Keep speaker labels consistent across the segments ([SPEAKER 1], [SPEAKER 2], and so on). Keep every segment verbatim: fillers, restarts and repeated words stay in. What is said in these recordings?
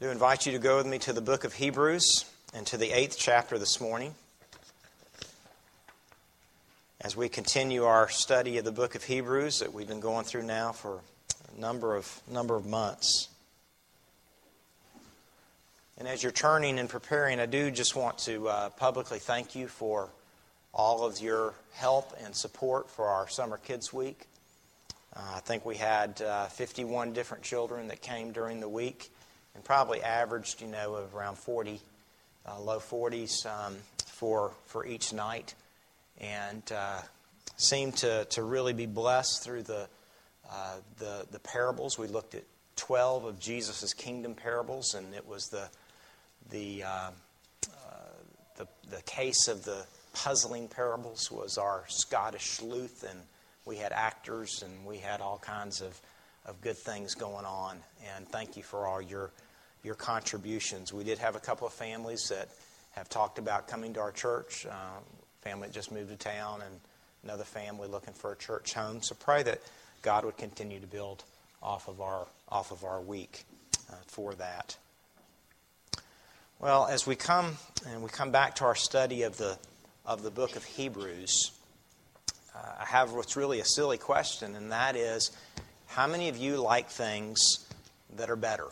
[SPEAKER 1] I do invite you to go with me to the book of Hebrews and to the eighth chapter this morning as we continue our study of the book of Hebrews that we've been going through now for a number of number of months. And as you're turning and preparing, I do just want to uh, publicly thank you for all of your help and support for our Summer Kids Week. Uh, I think we had uh, fifty-one different children that came during the week, and probably averaged, you know, of around forty, uh, low forties um, for for each night, and uh, seemed to to really be blessed through the uh, the the parables. We looked at twelve of Jesus' kingdom parables, and it was the the uh, uh, the, the case of the puzzling parables was our Scottish sleuth, and we had actors and we had all kinds of of good things going on, and thank you for all your your contributions. We did have a couple of families that have talked about coming to our church. Uh, family that just moved to town, and another family looking for a church home. So pray that God would continue to build off of our off of our week uh, for that. Well, as we come and we come back to our study of the of the book of Hebrews, uh, I have what's really a silly question, and that is, how many of you like things that are better?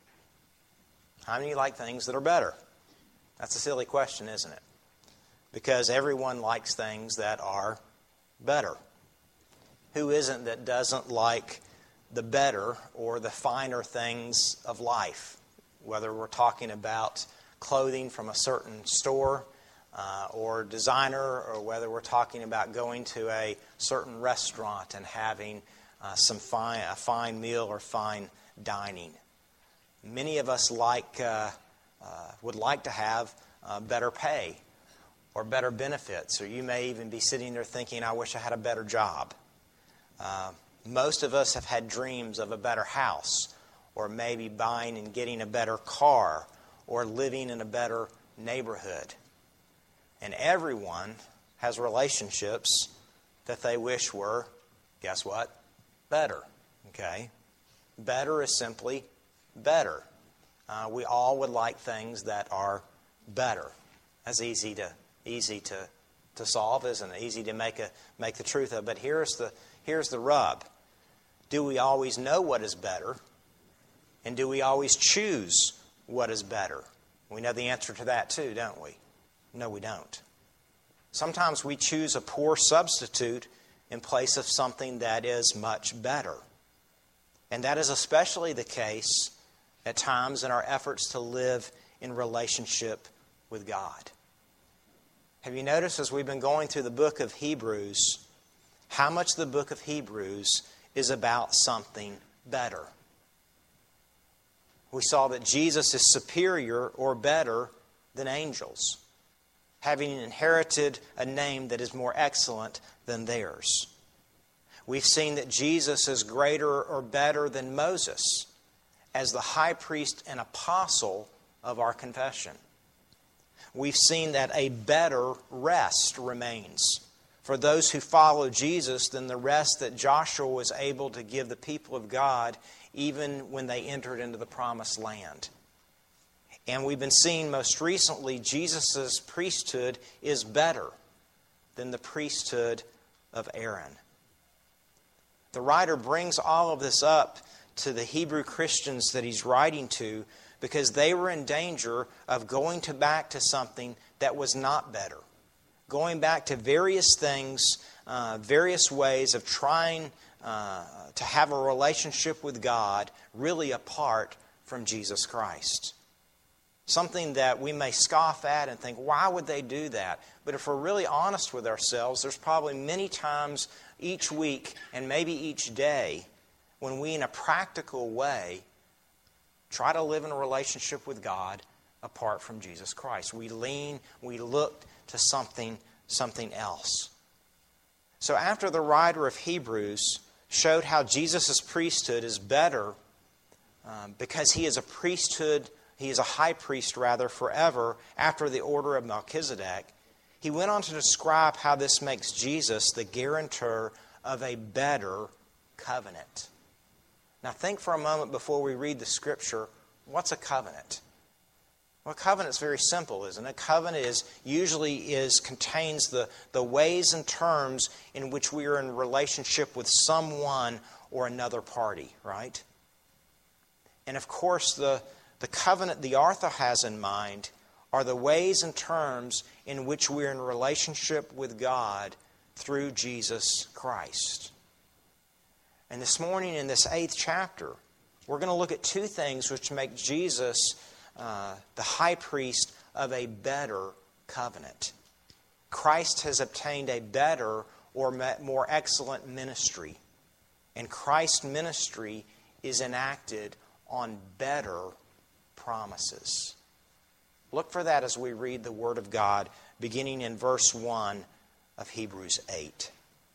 [SPEAKER 1] How many of you like things that are better? That's a silly question, isn't it? Because everyone likes things that are better. Who isn't that doesn't like the better or the finer things of life? Whether we're talking about clothing from a certain store uh, or designer, or whether we're talking about going to a certain restaurant and having uh, some fine, a fine meal or fine dining. Many of us like uh, uh, would like to have uh, better pay or better benefits, or you may even be sitting there thinking, I wish I had a better job. Uh, most of us have had dreams of a better house, or maybe buying and getting a better car, or living in a better neighborhood. And everyone has relationships that they wish were, guess what? Better. Okay? Better is simply better. Uh, we all would like things that are better. That's easy to easy to, to solve, isn't it? Easy to make a make the truth of. But here's the here's the rub. Do we always know what is better? And do we always choose what is better? We know the answer to that too, don't we? No, we don't. Sometimes we choose a poor substitute in place of something that is much better. And that is especially the case at times in our efforts to live in relationship with God. Have you noticed as we've been going through the book of Hebrews, how much the book of Hebrews is about something better? We saw that Jesus is superior or better than angels, having inherited a name that is more excellent than theirs. We've seen that Jesus is greater or better than Moses as the high priest and apostle of our confession. We've seen that a better rest remains for those who follow Jesus than the rest that Joshua was able to give the people of God even when they entered into the promised land. And we've been seeing most recently Jesus' priesthood is better than the priesthood of Aaron. The writer brings all of this up to the Hebrew Christians that he's writing to because they were in danger of going to back to something that was not better. Going back to various things, uh, various ways of trying uh, to have a relationship with God really apart from Jesus Christ. Something that we may scoff at and think, why would they do that? But if we're really honest with ourselves, there's probably many times each week and maybe each day when we, in a practical way, try to live in a relationship with God apart from Jesus Christ. We lean, we look to something, something else. So after the writer of Hebrews showed how Jesus' priesthood is better um, because he is a priesthood, he is a high priest rather, forever after the order of Melchizedek, he went on to describe how this makes Jesus the guarantor of a better covenant. Now think for a moment before we read the Scripture, What's a covenant? Well, a covenant's very simple, isn't it? A covenant is usually is contains the, the ways and terms in which we are in relationship with someone or another party, right? And of course, the, the covenant the author has in mind are the ways and terms in which we're in relationship with God through Jesus Christ. And this morning in this eighth chapter, we're going to look at two things which make Jesus uh, the high priest of a better covenant. Christ has obtained a better or more excellent ministry. And Christ's ministry is enacted on better promises. Look for that as we read the Word of God, beginning in verse one of Hebrews eight.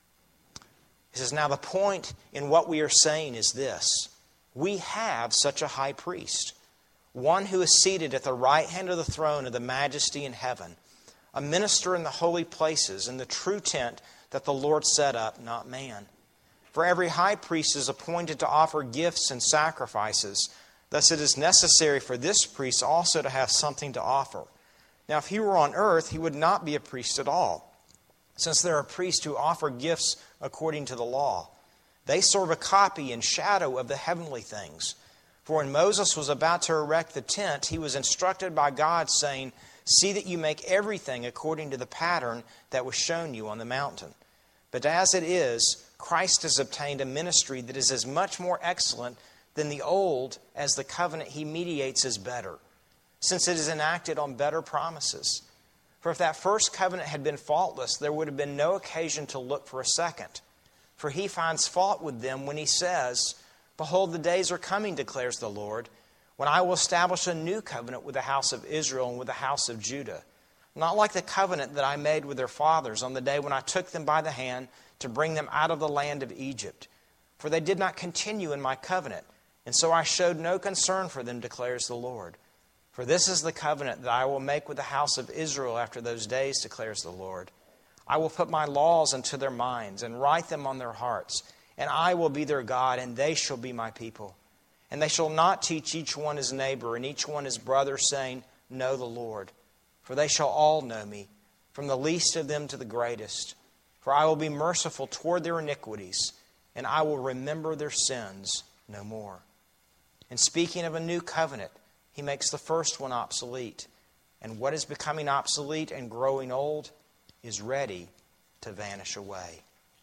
[SPEAKER 1] He says, "Now the point in what we are saying is this: we have such a high priest, one who is seated at the right hand of the throne of the Majesty in heaven, a minister in the holy places, in the true tent that the Lord set up, not man. For every high priest is appointed to offer gifts and sacrifices. Thus it is necessary for this priest also to have something to offer. Now if he were on earth, he would not be a priest at all, since there are priests who offer gifts according to the law. They serve a copy and shadow of the heavenly things. For when Moses was about to erect the tent, he was instructed by God, saying, 'See that you make everything according to the pattern that was shown you on the mountain.' But as it is, Christ has obtained a ministry that is as much more excellent than the old as the covenant he mediates is better, since it is enacted on better promises. For if that first covenant had been faultless, there would have been no occasion to look for a second. For he finds fault with them when he says, 'Behold, the days are coming, declares the Lord, when I will establish a new covenant with the house of Israel and with the house of Judah, not like the covenant that I made with their fathers on the day when I took them by the hand to bring them out of the land of Egypt. For they did not continue in my covenant, and so I showed no concern for them, declares the Lord. For this is the covenant that I will make with the house of Israel after those days, declares the Lord. I will put my laws into their minds and write them on their hearts, and I will be their God, and they shall be my people. And they shall not teach each one his neighbor and each one his brother, saying, Know the Lord. For they shall all know me, from the least of them to the greatest. For I will be merciful toward their iniquities, and I will remember their sins no more.' And speaking of a new covenant, he makes the first one obsolete. And what is becoming obsolete and growing old is ready to vanish away."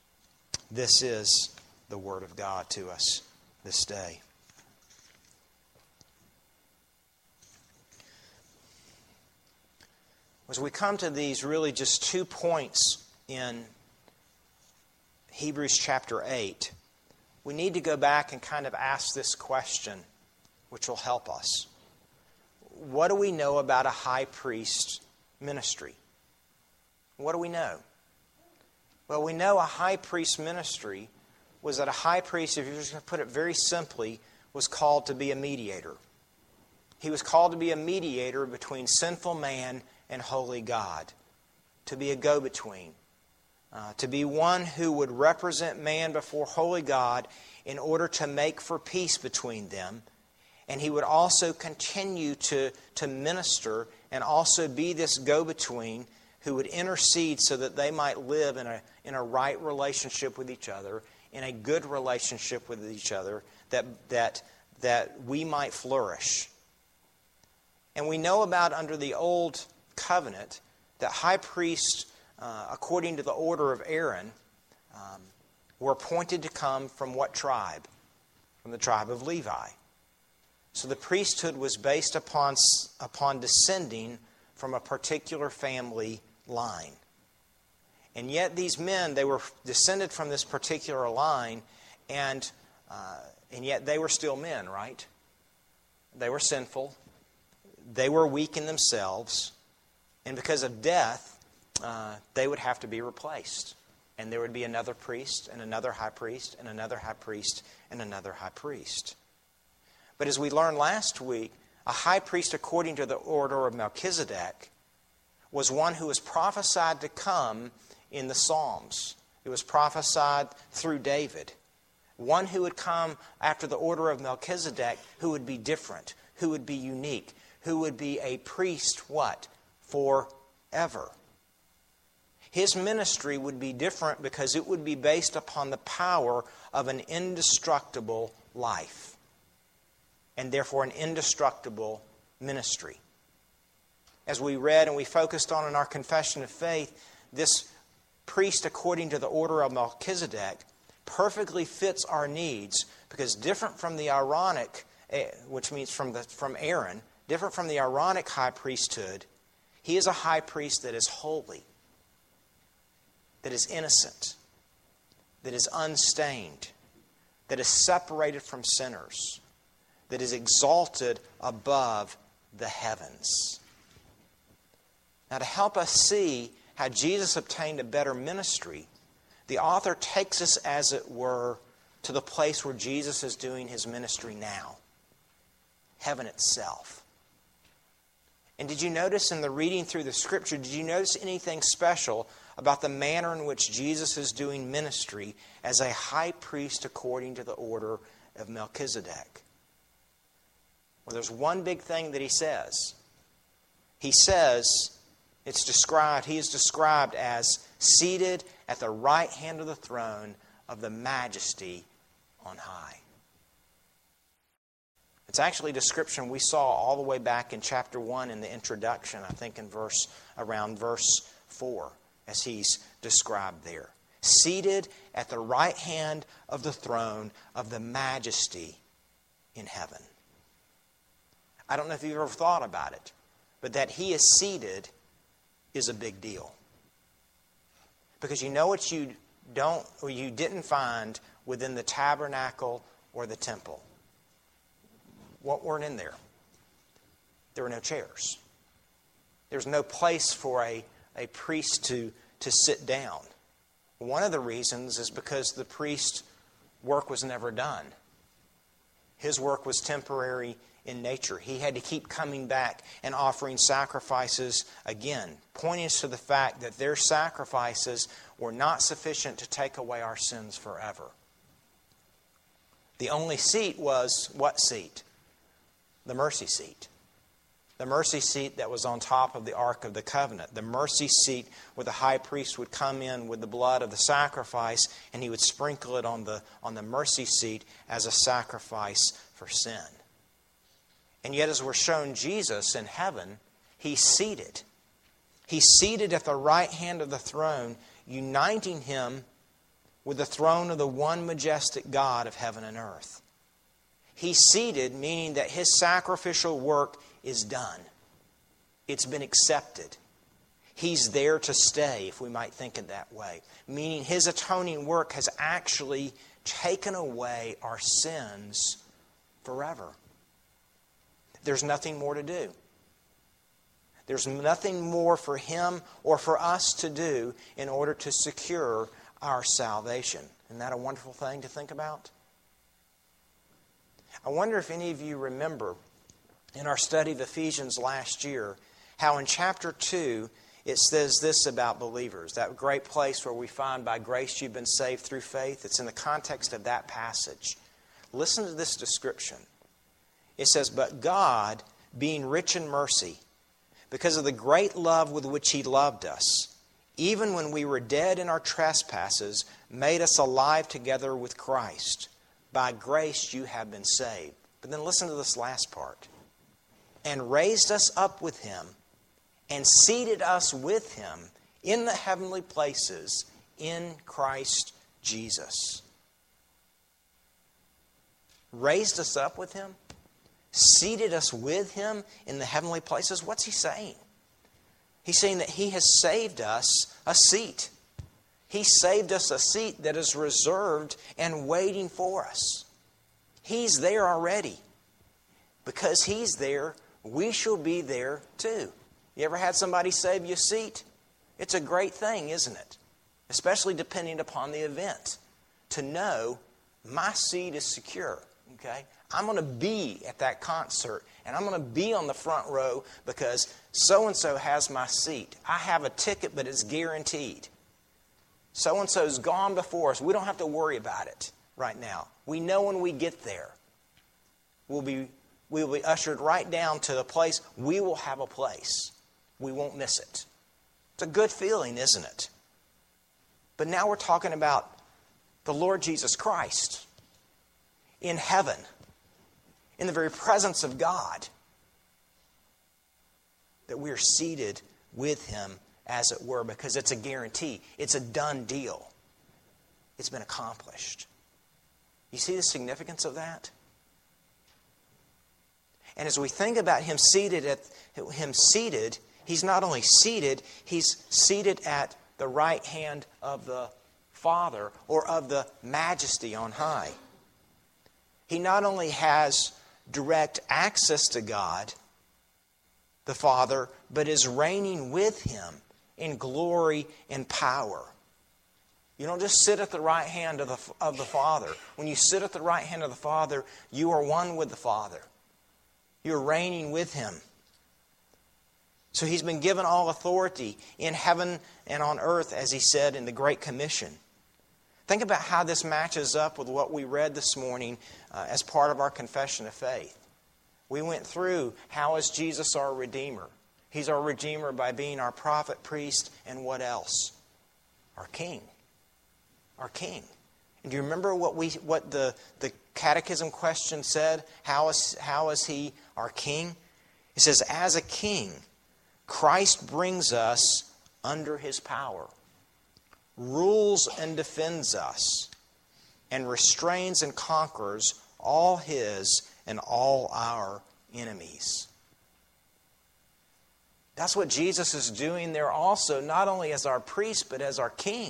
[SPEAKER 1] This is the Word of God to us this day. As we come to these really just two points in Hebrews chapter eight, we need to go back and kind of ask this question, which will help us. What do we know about a high priest ministry? What do we know? Well, we know a high priest ministry was that a high priest, if you're just going to put it very simply, was called to be a mediator. He was called to be a mediator between sinful man and holy God, to be a go-between, uh, to be one who would represent man before holy God in order to make for peace between them. And he would also continue to, to minister and also be this go-between who would intercede so that they might live in a, in a right relationship with each other, in a good relationship with each other, that, that, that we might flourish. And we know about under the old covenant that high priests, uh, according to the order of Aaron, um, were appointed to come from what tribe? From the tribe of Levi. So the priesthood was based upon, upon descending from a particular family line. And yet these men, they were descended from this particular line, and uh, and yet they were still men, right? They were sinful. They were weak in themselves. And because of death, uh, they would have to be replaced. And there would be another priest, and another high priest, and another high priest, and another high priest. But as we learned last week, a high priest according to the order of Melchizedek was one who was prophesied to come in the Psalms. It was prophesied through David. One who would come after the order of Melchizedek, who would be different, who would be unique, who would be a priest, what? Forever. His ministry would be different because it would be based upon the power of an indestructible life, and therefore an indestructible ministry. As we read and we focused on in our confession of faith, this priest according to the order of Melchizedek perfectly fits our needs because different from the Aaronic, which means from the from Aaron, different from the Aaronic high priesthood, he is a high priest that is holy, that is innocent, that is unstained, that is separated from sinners, that is exalted above the heavens. Now, to help us see how Jesus obtained a better ministry, the author takes us, as it were, to the place where Jesus is doing his ministry now, heaven itself. And did you notice in the reading through the Scripture, did you notice anything special about the manner in which Jesus is doing ministry as a high priest according to the order of Melchizedek? Well, there's one big thing that he says. He says, it's described, he is described as seated at the right hand of the throne of the majesty on high. It's actually a description we saw all the way back in chapter one in the introduction, I think in verse around verse four, as he's described there. Seated at the right hand of the throne of the majesty in heaven. I don't know if you've ever thought about it, but that he is seated is a big deal. Because you know what you don't or you didn't find within the tabernacle or the temple? What weren't in there? There were no chairs. There's no place for a, a priest to, to sit down. One of the reasons is because the priest's work was never done. His work was temporary in nature. He had to keep coming back and offering sacrifices again, pointing us to the fact that their sacrifices were not sufficient to take away our sins forever. The only seat was what seat? The mercy seat. The mercy seat that was on top of the Ark of the Covenant. The mercy seat where the high priest would come in with the blood of the sacrifice and he would sprinkle it on the, on the mercy seat as a sacrifice for sin. And yet, as we're shown Jesus in heaven, he's seated. He's seated at the right hand of the throne, uniting him with the throne of the one majestic God of heaven and earth. He's seated, meaning that his sacrificial work is done. It's been accepted. He's there to stay, if we might think it that way. Meaning his atoning work has actually taken away our sins forever. There's nothing more to do. There's nothing more for him or for us to do in order to secure our salvation. Isn't that a wonderful thing to think about? I wonder if any of you remember in our study of Ephesians last year how in chapter two it says this about believers, that great place where we find by grace you've been saved through faith. It's in the context of that passage. Listen to this description. It says, "But God, being rich in mercy, because of the great love with which He loved us, even when we were dead in our trespasses, made us alive together with Christ. By grace you have been saved." But then listen to this last part. "And raised us up with Him, and seated us with Him in the heavenly places in Christ Jesus." Raised us up with Him? Seated us with Him in the heavenly places? What's he saying? He's saying that He has saved us a seat. He saved us a seat that is reserved and waiting for us. He's there already. Because He's there, we shall be there too. You ever had somebody save you a seat? It's a great thing, isn't it? Especially depending upon the event. To know my seat is secure. Okay? I'm going to be at that concert, and I'm going to be on the front row because so-and-so has my seat. I have a ticket, but it's guaranteed. So-and-so's gone before us. We don't have to worry about it. right now. We know when we get there, we'll be, we'll be ushered right down to the place. We will have a place. We won't miss it. It's a good feeling, isn't it? But now we're talking about the Lord Jesus Christ in heaven, in the very presence of God, that we are seated with Him, as it were, because it's a guarantee. It's a done deal. It's been accomplished. You see the significance of that? And as we think about Him seated, at Him seated, He's not only seated, He's seated at the right hand of the Father, or of the Majesty on high. He not only has direct access to God, the Father, but is reigning with Him in glory and power. You don't just sit at the right hand of the, of the Father. When you sit at the right hand of the Father, you are one with the Father. You're reigning with Him. So He's been given all authority in heaven and on earth, as He said in the Great Commission. Think about how this matches up with what we read this morning uh, as part of our confession of faith. We went through, how is Jesus our Redeemer? He's our Redeemer by being our prophet, priest, and what else? Our King. Our King. And do you remember what we what the, the catechism question said? How is, how is He our King? It says, as a King, Christ brings us under His power, rules and defends us, and restrains and conquers all His and all our enemies. That's what Jesus is doing there also, not only as our priest, but as our King.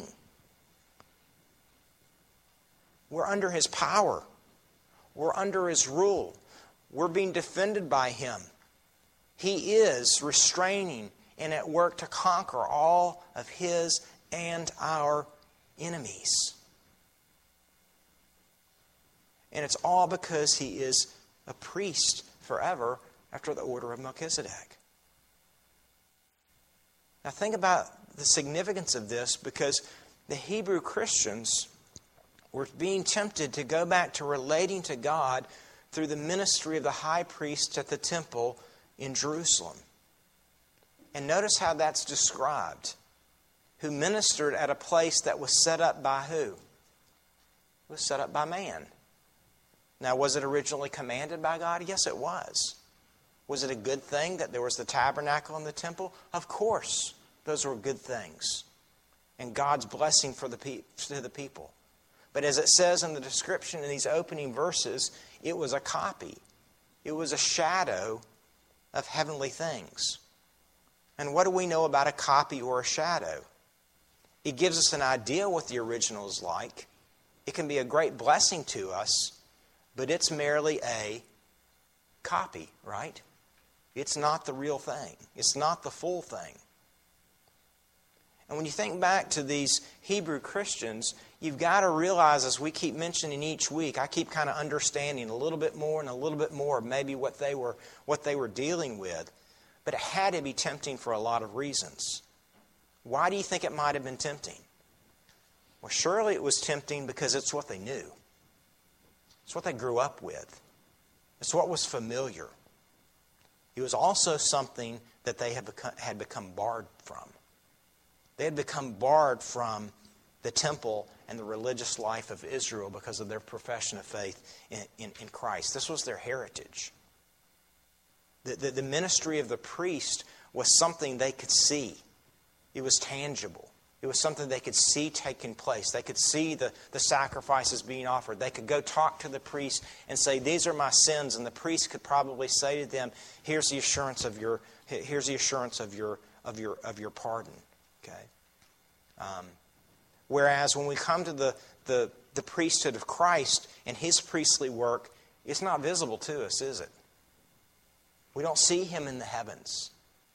[SPEAKER 1] We're under His power. We're under His rule. We're being defended by Him. He is restraining and at work to conquer all of His and our enemies. And it's all because He is a priest forever after the order of Melchizedek. Now think about the significance of this, because the Hebrew Christians were being tempted to go back to relating to God through the ministry of the high priest at the temple in Jerusalem. And notice how that's described. Who ministered at a place that was set up by who? It was set up by man. Now, was it originally commanded by God? Yes, it was. Was it a good thing that there was the tabernacle and the temple? Of course. Those were good things. And God's blessing for the pe- to the people. But as it says in the description in these opening verses, it was a copy. It was a shadow of heavenly things. And what do we know about a copy or a shadow? It gives us an idea what the original is like. It can be a great blessing to us, but it's merely a copy, right? It's not the real thing. It's not the full thing. And when you think back to these Hebrew Christians, you've got to realize, as we keep mentioning each week, I keep kind of understanding a little bit more and a little bit more of maybe what they were what they were dealing with. But it had to be tempting for a lot of reasons. Why do you think it might have been tempting? Well, surely it was tempting because it's what they knew. It's what they grew up with. It's what was familiar. It was also something that they had become, had become barred from. They had become barred from the temple and the religious life of Israel because of their profession of faith in, in, in Christ. This was their heritage. The, the, the ministry of the priest was something they could see. It was tangible. It was something they could see taking place. They could see the, the sacrifices being offered. They could go talk to the priest and say, these are my sins. And the priest could probably say to them, here's the assurance of your, here's the assurance of your, of your, of your pardon. Okay. Um, whereas when we come to the, the, the priesthood of Christ and His priestly work, it's not visible to us, is it? We don't see Him in the heavens.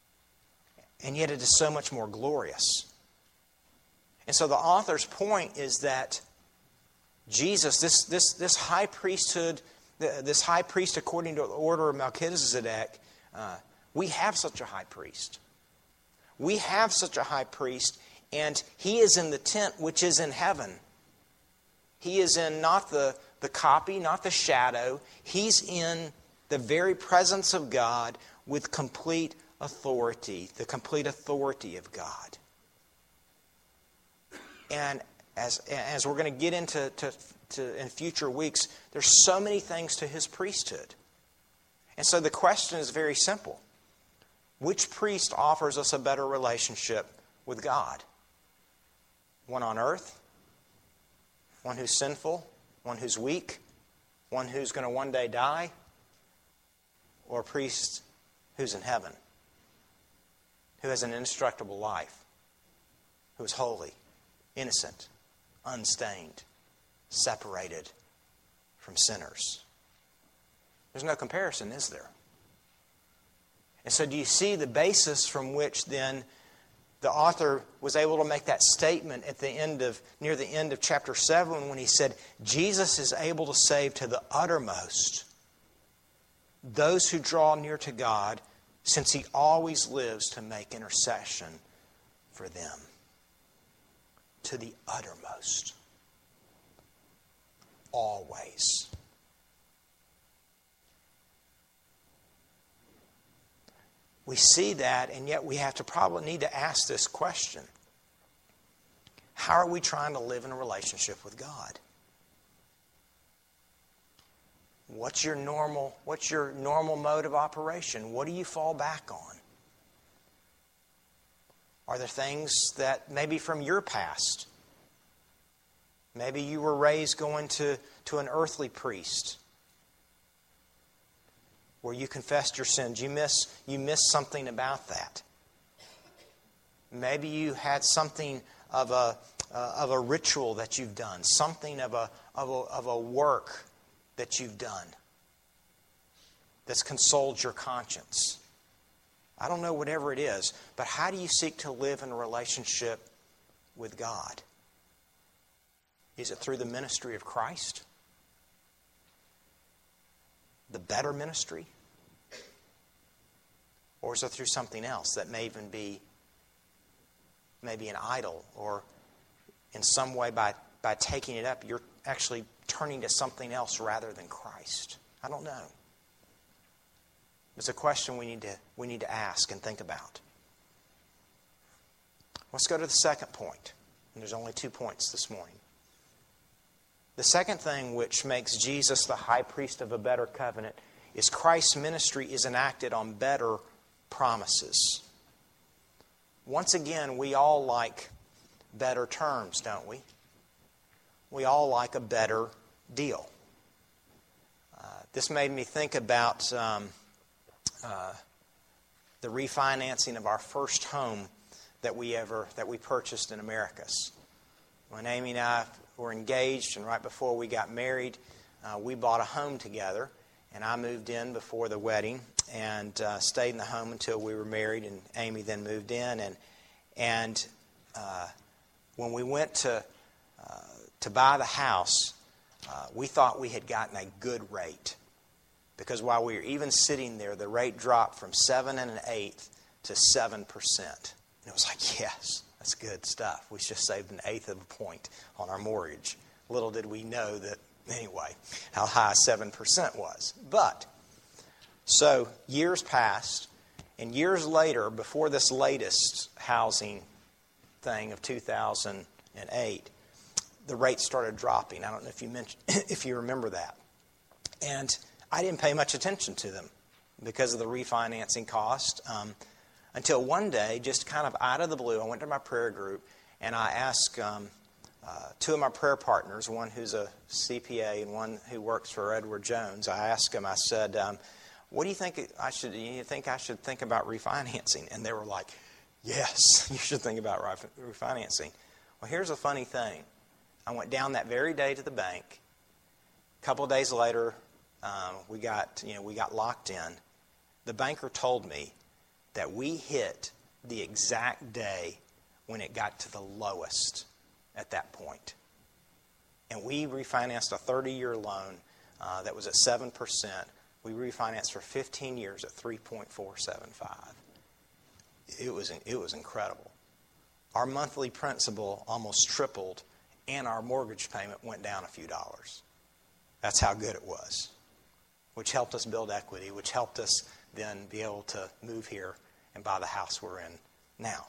[SPEAKER 1] And yet it is so much more glorious. And so the author's point is that Jesus, this, this, this high priesthood, this high priest according to the order of Melchizedek, uh, we have such a high priest. We have such a high priest, and He is in the tent which is in heaven. He is in not the, the copy, not the shadow. He's in the very presence of God with complete authority, the complete authority of God. And as, as we're going to get into to, to, in future weeks, there's so many things to his priesthood. And so the question is very simple. Which priest offers us a better relationship with God? One on earth? One who's sinful? One who's weak? One who's going to one day die? Or a priest who's in heaven? Who has an indestructible life? Who is holy, innocent, unstained, separated from sinners? There's no comparison, is there? And so do you see the basis from which then the author was able to make that statement at the end of, near the end of chapter seven when he said, Jesus is able to save to the uttermost those who draw near to God, since he always lives to make intercession for them. To the uttermost. Always. We see that, and yet we have to probably need to ask this question. How are we trying to live in a relationship with God? What's your normal, what's your normal mode of operation? What do you fall back on? Are there things that maybe from your past? Maybe you were raised going to, to an earthly priest where you confessed your sins. You miss, you miss something about that. Maybe you had something of a, uh, of a ritual that you've done, something of a, of a, of a work that you've done that's consoled your conscience. I don't know, whatever it is, but how do you seek to live in a relationship with God? Is it through the ministry of Christ? The better ministry? Or is it through something else that may even be maybe an idol, or in some way by, by taking it up, you're actually turning to something else rather than Christ? I don't know. It's a question we need to we need to ask and think about. Let's go to the second point. And there's only two points this morning. The second thing which makes Jesus the high priest of a better covenant is Christ's ministry is enacted on better promises. Once again, we all like better terms, don't we? We all like a better deal. Uh, this made me think about um, uh, the refinancing of our first home that we ever that we purchased in Americus. When Amy and I were engaged, and right before we got married, uh, we bought a home together, and I moved in before the wedding and uh, stayed in the home until we were married, and Amy then moved in. And and uh, when we went to uh, to buy the house, uh, we thought we had gotten a good rate, because while we were even sitting there, the rate dropped from seven and an eighth to seven percent. And it was like, yes, that's good stuff. We just saved an eighth of a point on our mortgage. Little did we know that, anyway, how high seven percent was. But, so years passed, and years later, before this latest housing thing of two thousand eight, the rate started dropping. I don't know if you mentioned, if you remember that. And I didn't pay much attention to them because of the refinancing cost. Um, until one day, just kind of out of the blue, I went to my prayer group and I asked um, uh, two of my prayer partners, one who's a C P A and one who works for Edward Jones. I asked them, I said, um, what do you think I should, do you think I should think about refinancing? And they were like, yes, you should think about refinancing. Well, here's the funny thing. I went down that very day to the bank. A couple of days later, um, we got, you know, we got locked in. The banker told me that we hit the exact day when it got to the lowest at that point. And we refinanced a thirty-year loan uh, that was at seven percent. We refinanced for fifteen years at three point four seven five. It was, it was incredible. Our monthly principal almost tripled, and our mortgage payment went down a few dollars. That's how good it was, which helped us build equity, which helped us then be able to move here and buy the house we're in now.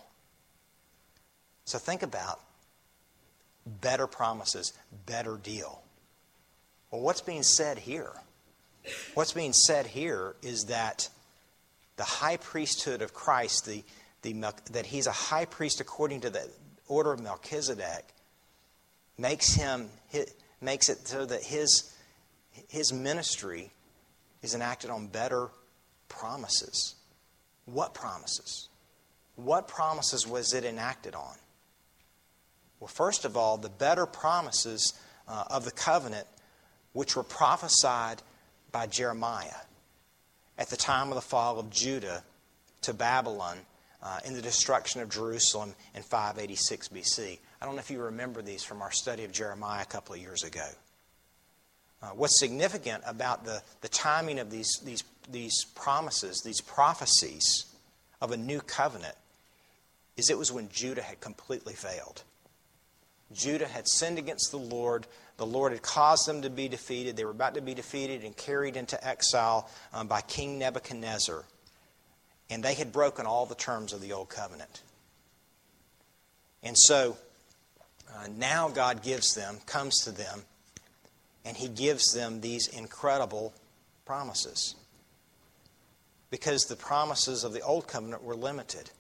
[SPEAKER 1] So think about better promises, better deal. Well, what's being said here? What's being said here is that the high priesthood of Christ, the, the, that he's a high priest according to the order of Melchizedek, makes him makes it so that his his ministry is enacted on better promises. What promises? What promises was it enacted on? Well, first of all, the better promises uh, of the covenant, which were prophesied by Jeremiah at the time of the fall of Judah to Babylon uh, in the destruction of Jerusalem in five eighty-six B C. I don't know if you remember these from our study of Jeremiah a couple of years ago. Uh, what's significant about the, the timing of these, these, these promises, these prophecies of a new covenant, is it was when Judah had completely failed. Judah had sinned against the Lord. The Lord had caused them to be defeated. They were about to be defeated and carried into exile um, by King Nebuchadnezzar. And they had broken all the terms of the Old Covenant. And so uh, now God gives them, comes to them, and He gives them these incredible promises. Because the promises of the Old Covenant were limited.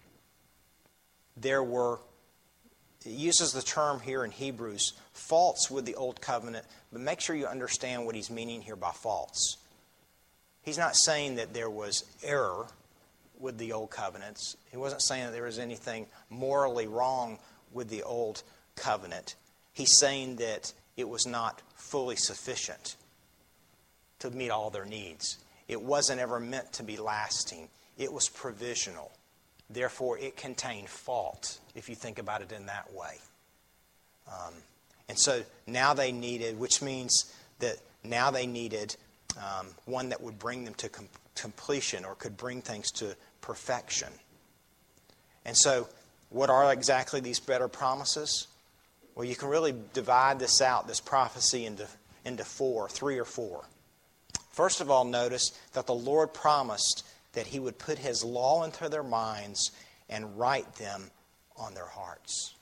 [SPEAKER 1] There were It uses the term here in Hebrews, faults with the Old Covenant, but make sure you understand what he's meaning here by faults. He's not saying that there was error with the Old Covenants. He wasn't saying that there was anything morally wrong with the Old Covenant. He's saying that it was not fully sufficient to meet all their needs. It wasn't ever meant to be lasting. It was provisional. Therefore, it contained fault, if you think about it in that way. Um, and so now they needed, which means that now they needed um, one that would bring them to com- completion or could bring things to perfection. And so what are exactly these better promises? Well, you can really divide this out, this prophecy, into, into four, three or four. First of all, notice that the Lord promised that He would put His law into their minds and write them on their hearts.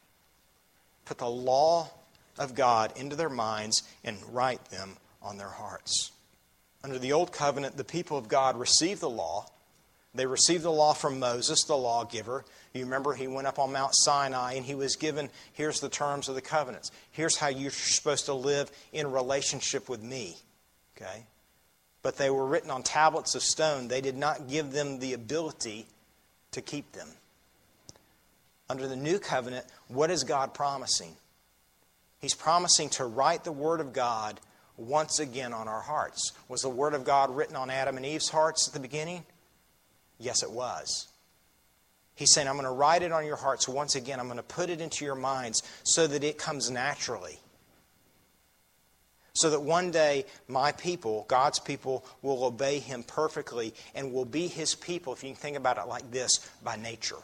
[SPEAKER 1] Put the law of God into their minds and write them on their hearts. Under the Old Covenant, the people of God received the law. They received the law from Moses, the lawgiver. You remember he went up on Mount Sinai and he was given, here's the terms of the covenants. Here's how you're supposed to live in relationship with me. Okay? But they were written on tablets of stone. They did not give them the ability to keep them. Under the new covenant, what is God promising? He's promising to write the Word of God once again on our hearts. Was the Word of God written on Adam and Eve's hearts at the beginning? Yes, it was. He's saying, I'm going to write it on your hearts once again. I'm going to put it into your minds so that it comes naturally. So that one day, my people, God's people, will obey Him perfectly and will be His people, if you can think about it like this, by nature.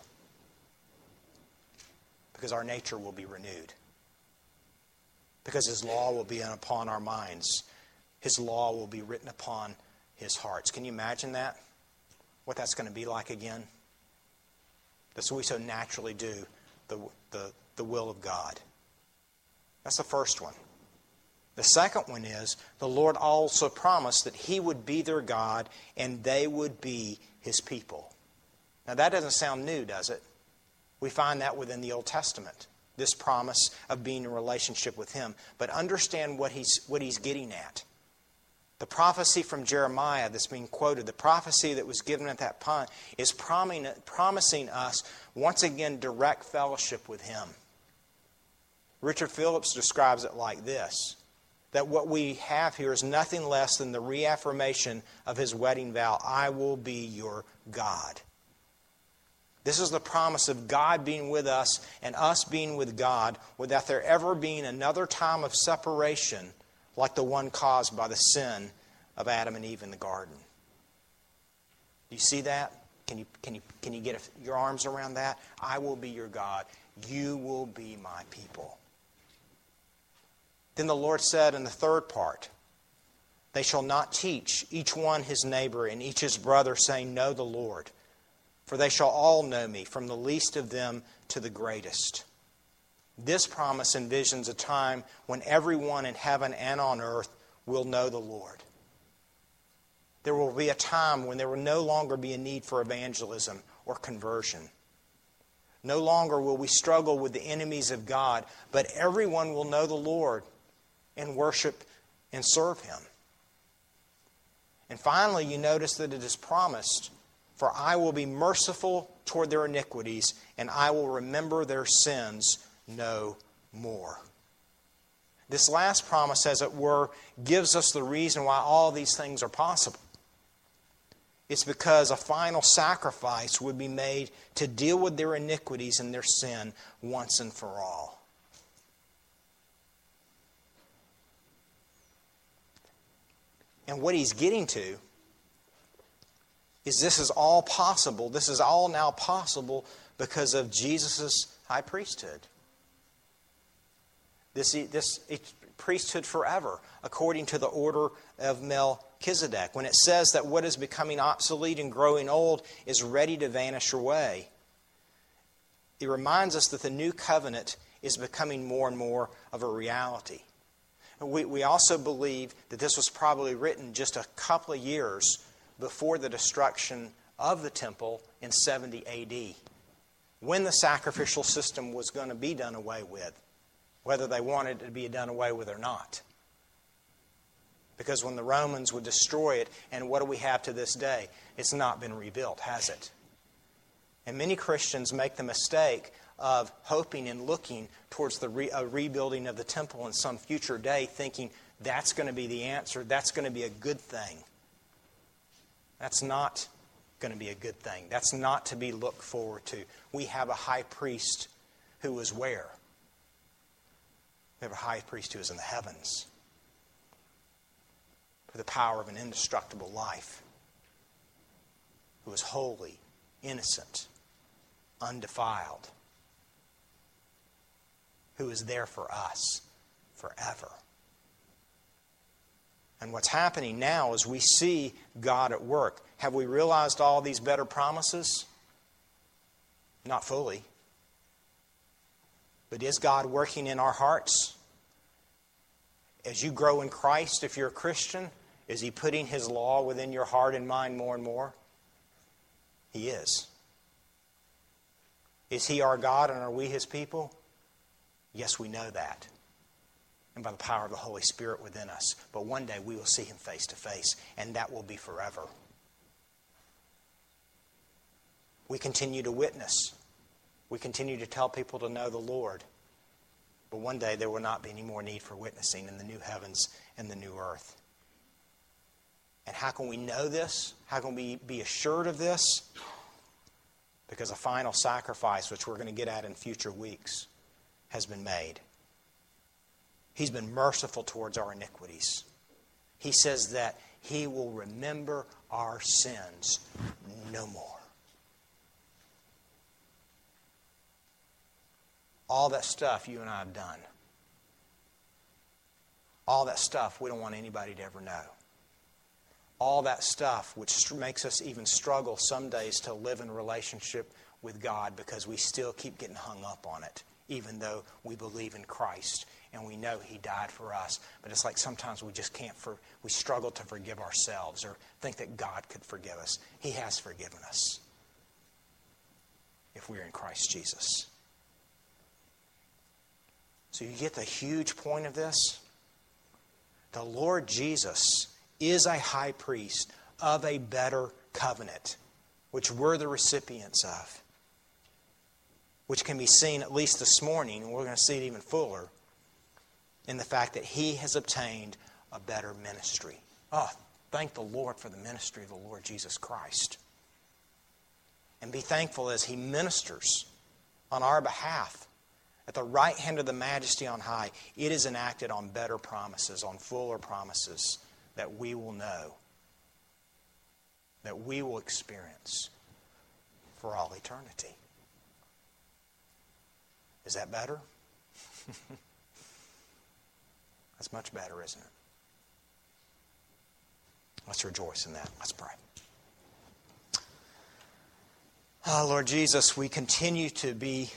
[SPEAKER 1] Because our nature will be renewed. Because His law will be upon our minds. His law will be written upon His hearts. Can you imagine that? What that's going to be like again? That's what we so naturally do, the, the, the will of God. That's the first one. The second one is, the Lord also promised that He would be their God and they would be His people. Now that doesn't sound new, does it? We find that within the Old Testament, this promise of being in relationship with Him. But understand what he's, what he's getting at. The prophecy from Jeremiah that's being quoted, the prophecy that was given at that point, is promising us, once again, direct fellowship with Him. Richard Phillips describes it like this, that what we have here is nothing less than the reaffirmation of His wedding vow, I will be your God. This is the promise of God being with us and us being with God without there ever being another time of separation like the one caused by the sin of Adam and Eve in the garden. Do you see that? Can you, can you, can you get your arms around that? I will be your God. You will be my people. Then the Lord said in the third part, they shall not teach each one his neighbor and each his brother, saying, Know the Lord. For they shall all know me, from the least of them to the greatest. This promise envisions a time when everyone in heaven and on earth will know the Lord. There will be a time when there will no longer be a need for evangelism or conversion. No longer will we struggle with the enemies of God, but everyone will know the Lord and worship and serve Him. And finally, you notice that it is promised, for I will be merciful toward their iniquities, and I will remember their sins no more. This last promise, as it were, gives us the reason why all these things are possible. It's because a final sacrifice would be made to deal with their iniquities and their sin once and for all. And what he's getting to is this is all possible. This is all now possible because of Jesus' high priesthood. This, this priesthood forever, according to the order of Melchizedek. When it says that what is becoming obsolete and growing old is ready to vanish away, it reminds us that the new covenant is becoming more and more of a reality. We, we also believe that this was probably written just a couple of years before the destruction of the temple in seventy A D, when the sacrificial system was going to be done away with, whether they wanted it to be done away with or not. Because when the Romans would destroy it, and what do we have to this day? It's not been rebuilt, has it? And many Christians make the mistake of hoping and looking towards the re- a rebuilding of the temple in some future day, thinking that's going to be the answer, that's going to be a good thing. That's not going to be a good thing. That's not to be looked forward to. We have a high priest who is where? We have a high priest who is in the heavens, with the power of an indestructible life, who is holy, innocent, undefiled, who is there for us forever. And what's happening now is we see God at work. Have we realized all these better promises? Not fully. But is God working in our hearts? As you grow in Christ, if you're a Christian, is He putting His law within your heart and mind more and more? He is. Is He our God and are we His people? Yes, we know that. And by the power of the Holy Spirit within us. But one day we will see Him face to face, and that will be forever. We continue to witness. We continue to tell people to know the Lord. But one day there will not be any more need for witnessing in the new heavens and the new earth. And how can we know this? How can we be assured of this? Because a final sacrifice, which we're going to get at in future weeks, has been made. He's been merciful towards our iniquities. He says that He will remember our sins no more. All that stuff you and I have done. All that stuff we don't want anybody to ever know. All that stuff which makes us even struggle some days to live in relationship with God because we still keep getting hung up on it, even though we believe in Christ and we know He died for us. But it's like sometimes we just can't, for, we struggle to forgive ourselves or think that God could forgive us. He has forgiven us if we're in Christ Jesus. So you get the huge point of this? The Lord Jesus is a high priest of a better covenant, which we're the recipients of, which can be seen at least this morning, and we're going to see it even fuller, in the fact that He has obtained a better ministry. Oh, thank the Lord for the ministry of the Lord Jesus Christ. And be thankful as He ministers on our behalf. At the right hand of the Majesty on high, it is enacted on better promises, on fuller promises that we will know, that we will experience for all eternity. Is that better? That's much better, isn't it? Let's rejoice in that. Let's pray. Oh, Lord Jesus, we continue to be